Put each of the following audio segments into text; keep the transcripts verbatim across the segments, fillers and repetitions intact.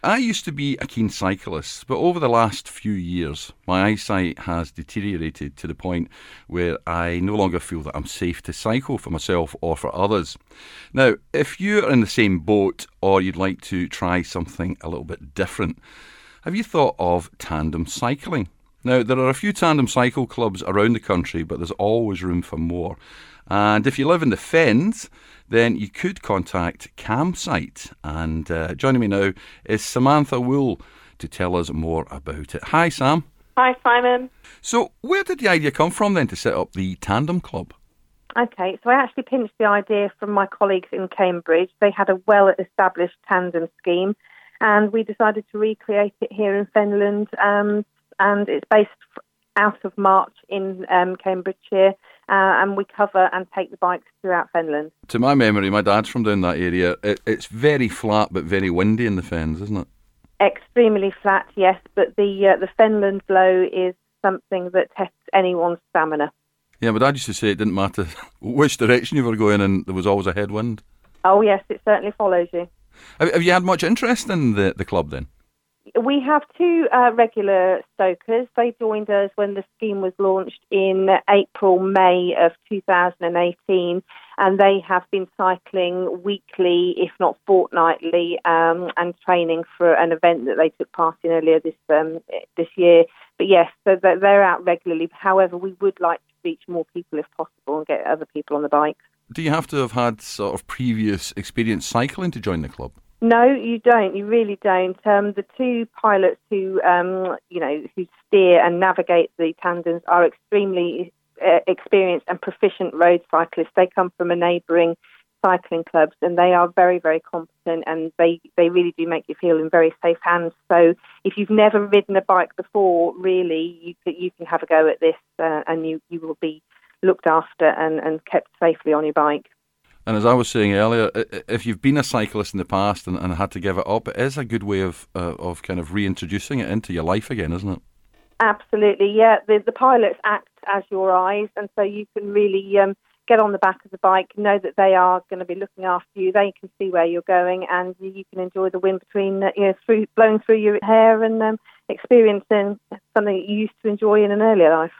I used to be a keen cyclist, but over the last few years, my eyesight has deteriorated to the point where I no longer feel that I'm safe to cycle for myself or for others. Now, if you're in the same boat or you'd like to try something a little bit different, have you thought of tandem cycling? Now, there are a few tandem cycle clubs around the country, but there's always room for more. And if you live in the Fens, then you could contact Campsite. And uh, joining me now is Samantha Wool to tell us more about it. Hi, Sam. Hi, Simon. So where did the idea come from then to set up the Tandem Club? Okay, so I actually pinched the idea from my colleagues in Cambridge. They had a well-established tandem scheme, and we decided to recreate it here in Fenland. Um, and it's based out of March in um, Cambridgeshire. Uh, and we cover and take the bikes throughout Fenland. To my memory, my dad's from down that area. It, it's very flat but very windy in the Fens, isn't it? Extremely flat, yes, but the uh, the Fenland blow is something that tests anyone's stamina. Yeah, my dad used to say it didn't matter which direction you were going in, there was always a headwind. Oh yes, it certainly follows you. Have, have you had much interest in the, the club then? We have two uh, regular stokers. They joined us when the scheme was launched in April, May of two thousand eighteen, and they have been cycling weekly, if not fortnightly, um, and training for an event that they took part in earlier this um, this year. But yes, so they're out regularly. However, we would like to reach more people if possible and get other people on the bikes. Do you have to have had sort of previous experience cycling to join the club? No, you don't. You really don't. Um, the two pilots who, um, you know, who steer and navigate the tandems are extremely uh, experienced and proficient road cyclists. They come from a neighbouring cycling clubs, and they are very, very competent, and they, they really do make you feel in very safe hands. So, if you've never ridden a bike before, really, you you can have a go at this, uh, and you, you will be looked after and, and kept safely on your bike. And as I was saying earlier, if you've been a cyclist in the past and, and had to give it up, it is a good way of uh, of kind of reintroducing it into your life again, isn't it? Absolutely, yeah. The, the pilots act as your eyes, and so you can really um, get on the back of the bike, know that they are going to be looking after you. They can see where you're going, and you can enjoy the wind between, uh, you know, through blowing through your hair and um, experiencing something that you used to enjoy in an earlier life.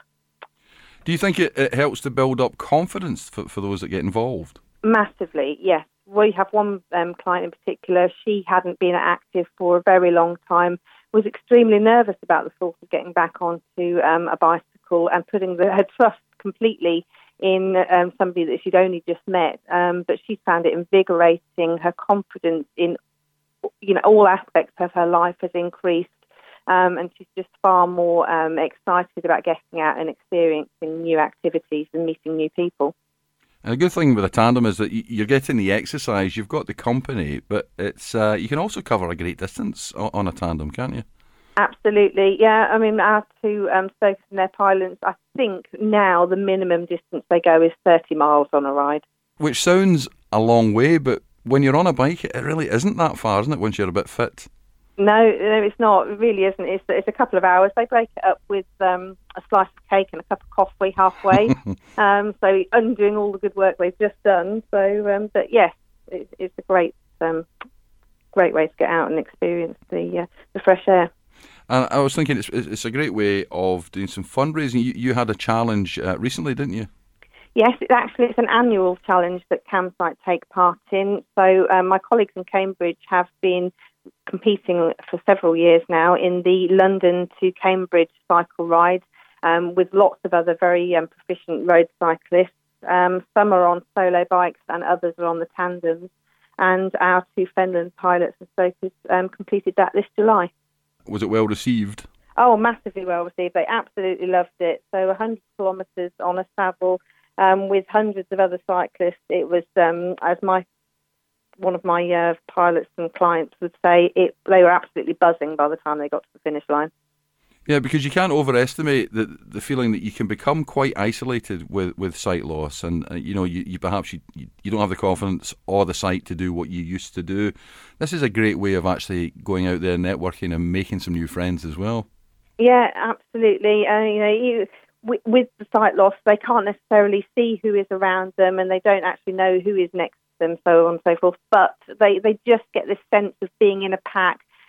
Do you think it, it helps to build up confidence for, for those that get involved? Massively, yes. We have one um, client in particular. She hadn't been active for a very long time, was extremely nervous about the thought of getting back onto um, a bicycle and putting the, her trust completely in um, somebody that she'd only just met. Um, but she found it invigorating. Her confidence in, you know, all aspects of her life has increased. Um, and she's just far more um, excited about getting out and experiencing new activities and meeting new people. And the good thing with a tandem is that you're getting the exercise, you've got the company, but it's uh, you can also cover a great distance on a tandem, can't you? Absolutely, yeah. I mean, our two um, stokers and their pilots, I think now the minimum distance they go is thirty miles on a ride. Which sounds a long way, but when you're on a bike, it really isn't that far, isn't it, once you're a bit fit? No, no, it's not. It really isn't. It's, it's a couple of hours. They break it up with um, a slice of cake and a cup of coffee halfway. um, so undoing all the good work they've just done. So, um, but yes, it, it's a great, um, great way to get out and experience the uh, the fresh air. And I was thinking, it's it's a great way of doing some fundraising. You, you had a challenge uh, recently, didn't you? Yes, it's actually it's an annual challenge that Campsite take part in. So um, my colleagues in Cambridge have been competing for several years now in the London to Cambridge cycle ride um, with lots of other very um, proficient road cyclists. Um, some are on solo bikes and others are on the tandems. And our two Fenland pilots and stokers um, completed that this July. Was it well received? Oh, massively well received. They absolutely loved it. So one hundred kilometres on a saddle um, with hundreds of other cyclists. It was, um, as my one of my uh, pilots and clients would say, it, they were absolutely buzzing by the time they got to the finish line. Yeah, because you can't overestimate the the feeling that you can become quite isolated with, with sight loss, and uh, you know you, you perhaps you, you don't have the confidence or the sight to do what you used to do. This is a great way of actually going out there, networking, and making some new friends as well. Yeah, absolutely. Uh, you know, you, with, with the sight loss, they can't necessarily see who is around them, and they don't actually know who is next to them, so on and so forth. But they, they just get this sense of being in a pack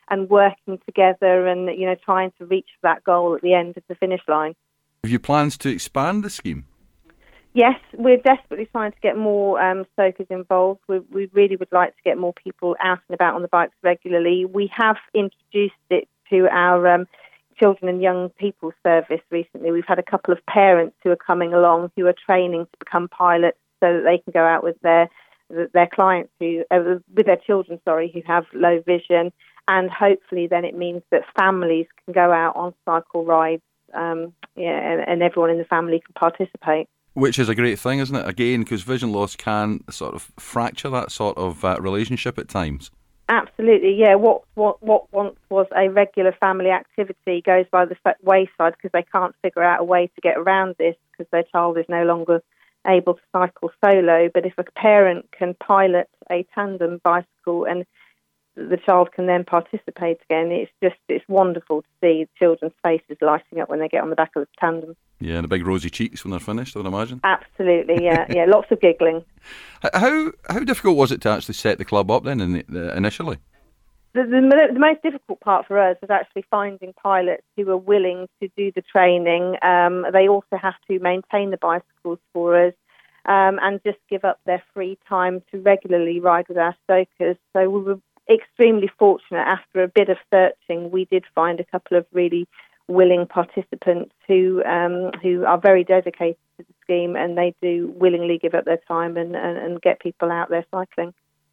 and working together and, you know, trying to reach that goal at the end of the finish line. Have you plans to expand the scheme? Yes, we're desperately trying to get more um, stokers involved. We, we really would like to get more people out and about on the bikes regularly. We have introduced it to our um, children and young people service recently. We've had a couple of parents who are coming along who are training to become pilots so that they can go out with their their clients who, uh, with their children, sorry, who have low vision, and hopefully then it means that families can go out on cycle rides, um, yeah, and, and everyone in the family can participate. Which is a great thing, isn't it? Again, because vision loss can sort of fracture that sort of uh, relationship at times. Absolutely, yeah. What what what once was a regular family activity goes by the wayside because they can't figure out a way to get around this because their child is no longer able to cycle solo. But if a parent can pilot a tandem bicycle and the child can then participate again, it's just it's wonderful to see children's faces lighting up when they get on the back of the tandem. Yeah, and the big rosy cheeks when they're finished, I would imagine. Absolutely, yeah, yeah, lots of giggling. How how difficult was it to actually set the club up then in the, the, initially? The, the, the most difficult part for us was actually finding pilots who were willing to do the training. Um, they also have to maintain the bicycles for us um, and just give up their free time to regularly ride with our stokers. So we were extremely fortunate. After a bit of searching, we did find a couple of really willing participants who um, who are very dedicated to the scheme, and they do willingly give up their time and, and, and get people out there cycling.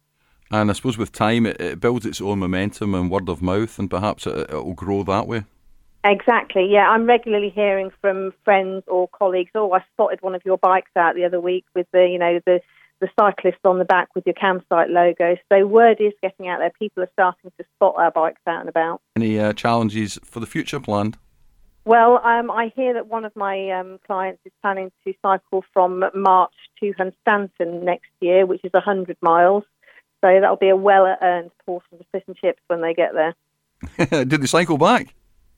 And I suppose with time, it, it builds its own momentum and word of mouth, and perhaps it, it will grow that way. Exactly, yeah. I'm regularly hearing from friends or colleagues, oh, I spotted one of your bikes out the other week with the, you know, the, the cyclist on the back with your campsite logo. So word is getting out there. People are starting to spot our bikes out and about. Any uh, challenges for the future planned? Well, um, I hear that one of my um, clients is planning to cycle from March to Hunstanton next year, which is one hundred miles. So that'll be a well-earned portion of fish and chips when they get there. Did they cycle back?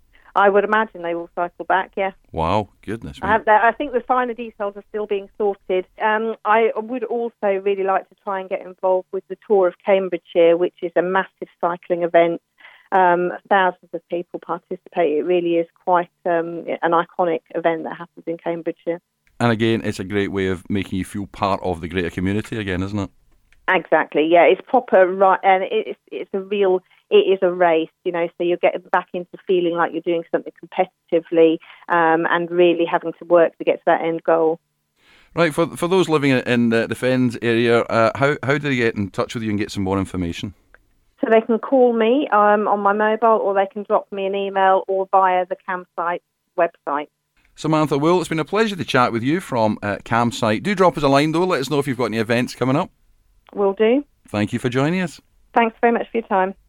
I would imagine they will cycle back, yeah. Wow, goodness me. I, have that. I think the finer details are still being sorted. Um, I would also really like to try and get involved with the Tour of Cambridgeshire, which is a massive cycling event. Um, thousands of people participate. It really is quite um, an iconic event that happens in Cambridgeshire. And again, it's a great way of making you feel part of the greater community again, isn't it? Exactly, yeah. It's proper, right, and it's it's a real, it is a race, you know, so you're getting back into feeling like you're doing something competitively um, and really having to work to get to that end goal. Right, for for those living in the, the Fens area, uh, how, how do they get in touch with you and get some more information? So they can call me um, on my mobile, or they can drop me an email, or via the Campsite website. Samantha Wool, it's been a pleasure to chat with you from uh, Campsite. Do drop us a line though, let us know if you've got any events coming up. Will do. Thank you for joining us. Thanks very much for your time.